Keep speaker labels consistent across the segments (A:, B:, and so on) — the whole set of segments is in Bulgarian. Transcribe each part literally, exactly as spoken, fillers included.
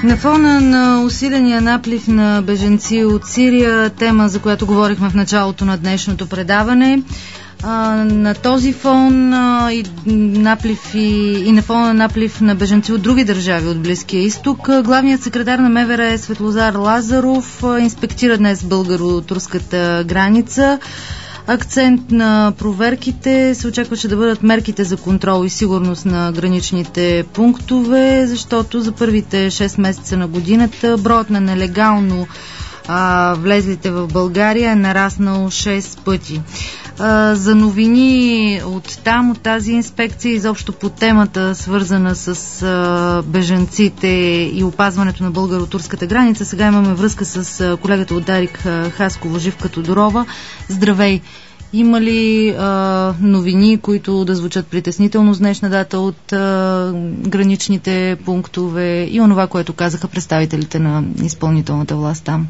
A: На фона на усиления наплив на бежанци от Сирия, тема, за която говорихме в началото на днешното предаване, а, на този фон а, и, наплив и, и на фона на наплив на бежанци от други държави от Близкия изток, главният секретар на МВР Светлозар Лазаров а, инспектира днес българо-турската граница. Акцент на проверките се очакваше да бъдат мерките за контрол и сигурност на граничните пунктове, защото за първите шест месеца на годината броят на нелегално а, влезлите в България е нараснал шест пъти. А, за новини от там, от тази инспекция, изобщо по темата, свързана с а, бежанците и опазването на българо-турската граница, сега имаме връзка с а, колегата от Дарик Хасково, Живка Тодорова. Здравей! Има ли а, новини, които да звучат притеснително с днешна дата от а, граничните пунктове и онова, което казаха представителите на изпълнителната власт там?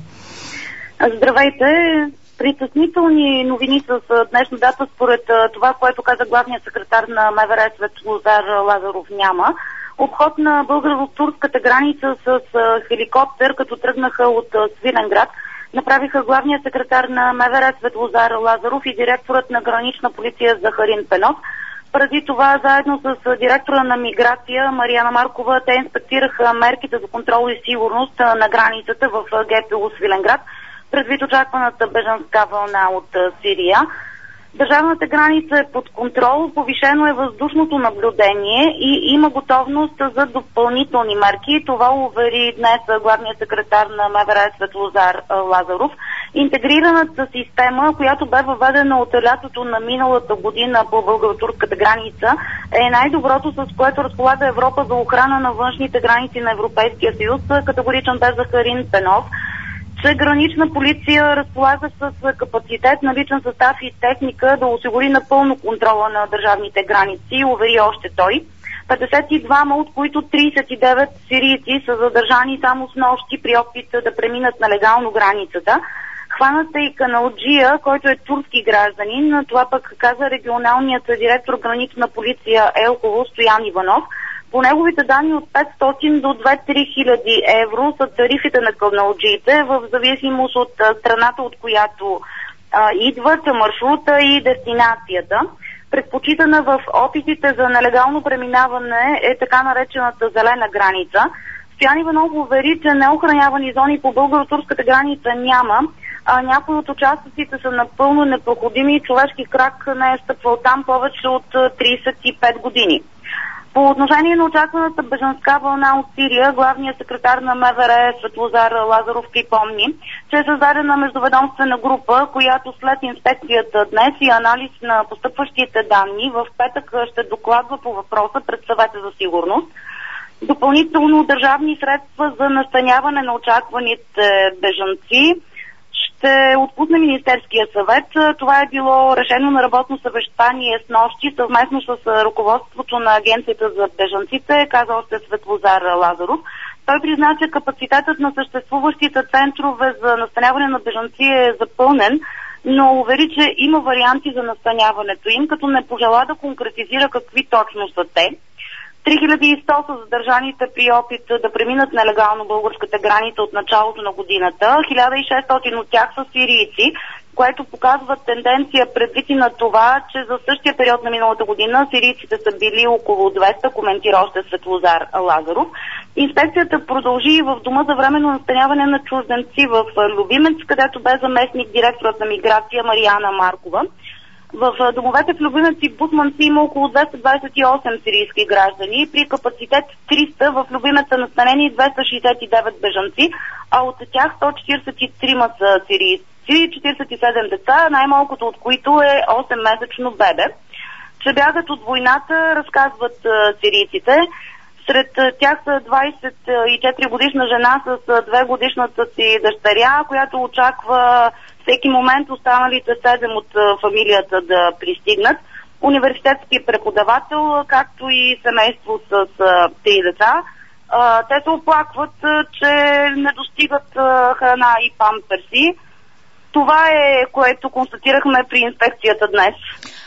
B: Здравейте! Притеснителни новини с днешна дата, според това, което каза главният секретар на МВР Светлозар Лазаров, няма. Обход на българо-турската граница с хеликоптер, като тръгнаха от Свиленград, направиха главният секретар на МВР Светлозар Лазаров и директорът на гранична полиция Захарин Пенов. Преди това, заедно с директора на миграция Марияна Маркова, те инспектираха мерките за контрол и сигурност на границата в ГПУ Свиленград, предвид очакваната бежанска вълна от Сирия. Държавната граница е под контрол, повишено е въздушното наблюдение и има готовност за допълнителни мерки. Това увери днес главният секретар на МВР Светлозар Лазаров. Интегрираната система, която бе въведена от лятото на миналата година по българо-турската граница, е най-доброто, с което разполага Европа за охрана на външните граници на Европейския съюз, категоричен бе Захарин Пенов, че гранична полиция разполага с капацитет, наличен състав и техника да осигури напълно контрола на държавните граници, увери още той. петдесет и двама, от които тридесет и девет сирийци са задържани само с нощи при опит да преминат нелегално границата. Хваната и каналджия, който е турски гражданин, това пък каза регионалният директор гранична полиция Елхово Стоян Иванов. По неговите данни от петстотин до две до три хиляди евро са тарифите на каналджиите, в зависимост от страната, от която а, идват, маршрута и дестинацията. Предпочитана в опитите за нелегално преминаване е така наречената зелена граница. Стоян Иванов увери, че неохранявани зони по българо-турската граница няма, а някои от участъците са напълно непроходими и човешки крак не е стъпвал там повече от тридесет и пет години. По отношение на очакваната бежанска вълна от Сирия, главният секретар на МВР Светлозар Лазаров припомни, че е създадена междуведомствена група, която след инспекцията днес и анализ на постъпващите данни в петък ще докладва по въпроса пред Съвета за сигурност. Допълнително държавни средства за настаняване на очакваните бежанци ще отпусне Министерския съвет. Това е било решено на работно съвещание с нощи съвместно с ръководството на Агенцията за бежанците, каза още Светлозар Лазаров. Той призна, че капацитетът на съществуващите центрове за настаняване на бежанци е запълнен, но увери, че има варианти за настаняването им, като не пожела да конкретизира какви точно са те. три хиляди и сто са задържаните при опит да преминат нелегално българската граница от началото на годината. хиляда и шестстотин от тях са сирийци, което показва тенденция предвид и на това, че за същия период на миналата година сирийците са били около двеста, коментира още Светлозар Лазаров. Инспекцията продължи и в дома за временно настаняване на чужденци в Любимец, където бе заместник директорът на миграция Марияна Маркова. В домовете в Любимец и Бутманци има около двеста двадесет и осем сирийски граждани. При капацитет триста в Любимец са настанени двеста шестдесет и девет бежанци, а от тях сто четиридесет и три са сирийци, четиридесет и седем деца, най-малкото от които е осеммесечно бебе. Че бягат от войната, разказват сирийците. Сред тях са двадесет и четири годишна жена с две годишната си дъщеря, която очаква всеки момент останалите седем от фамилията да пристигнат. Университетски преподавател, както и семейство с три деца. Те се оплакват, че не достигат храна и памперси. Това е, което констатирахме при инспекцията днес.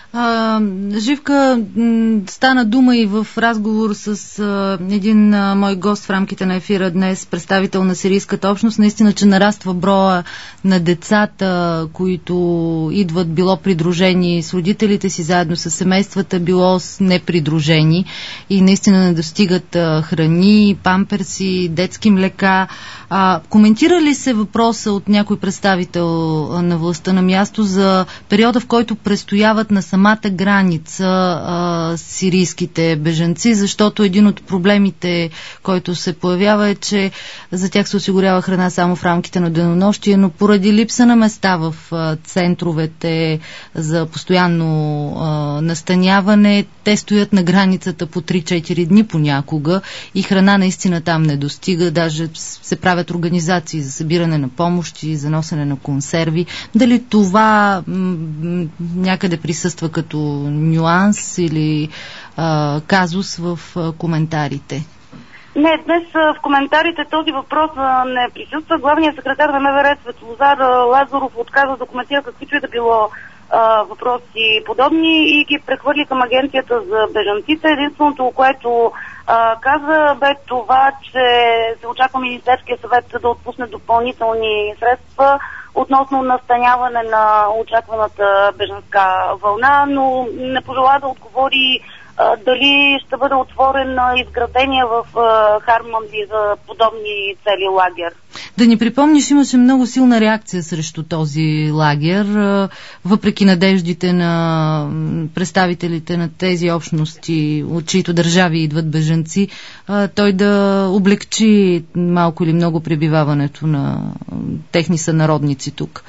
A: А, Живка, стана дума и в разговор с а, един а, мой гост в рамките на ефира днес, представител на сирийската общност, наистина, че нараства броя на децата, които идват било придружени с родителите си, заедно с семействата, било с непридружени и наистина не достигат а, храни, памперси, детски млека. А, коментира ли се въпроса от някой представител на властта на място за периода, в който престояват на самата граница а, сирийските бежанци, защото един от проблемите, който се появява, е, че за тях се осигурява храна само в рамките на денонощие, но поради липса на места в а, центровете за постоянно а, настаняване, те стоят на границата по три-четири дни понякога и храна наистина там не достига, даже се правят организации за събиране на помощи, за носене на консерви. Дали това м- някъде присъства като нюанс или а, казус в а, коментарите?
B: Не, днес в коментарите този въпрос не присъства. Главният секретар на МВР Светлозар Лазаров отказа да коментира каквито и да било а, въпроси подобни и ги прехвърли към агенцията за бежанците. Единственото, което а, каза, бе това, че се очаква Министерския съвет да отпусне допълнителни средства относно настаняване на очакваната бежанска вълна, но не пожела да отговори а, дали ще бъде отворен а, изградения в а, Харманли за подобни цели лагер.
A: Да ни припомниш, имаше много силна реакция срещу този лагер, а, въпреки надеждите на представителите на тези общности, от чието държави идват бежанци, а, той да облегчи малко или много пребиваването на техни сънародници тук.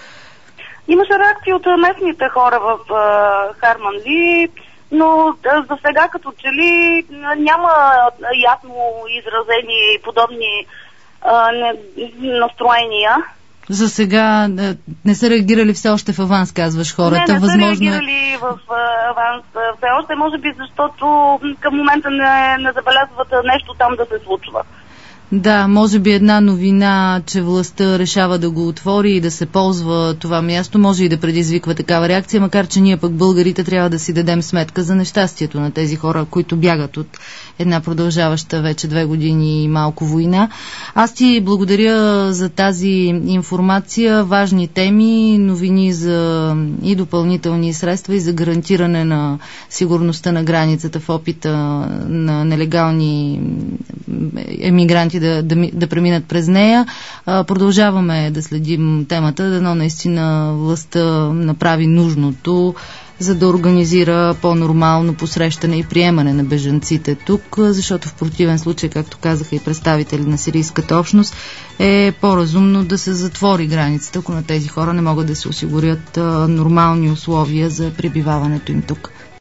B: Имаше реакции от местните хора в а, Харманли, но да, за сега като че ли няма ясно изразени подобни а, не, настроения.
A: За сега не са реагирали все още в аванс, казваш хората.
B: Не, не
A: Възможно
B: са реагирали в аванс все още, може би защото към момента не, не забелязват нещо там да се случва.
A: Да, може би една новина, че властта решава да го отвори и да се ползва това място, може и да предизвиква такава реакция, макар че ние пък българите трябва да си дадем сметка за нещастието на тези хора, които бягат от една продължаваща вече две години и малко война. Аз ти благодаря за тази информация, важни теми, новини за и допълнителни средства и за гарантиране на сигурността на границата в опита на нелегални емигранти Да, да, да преминат през нея. А, продължаваме да следим темата, дано наистина властта направи нужното, за да организира по-нормално посрещане и приемане на бежанците тук, защото в противен случай, както казаха и представители на сирийската общност, е по-разумно да се затвори границата, ако на тези хора не могат да се осигурят а, нормални условия за пребиваването им тук.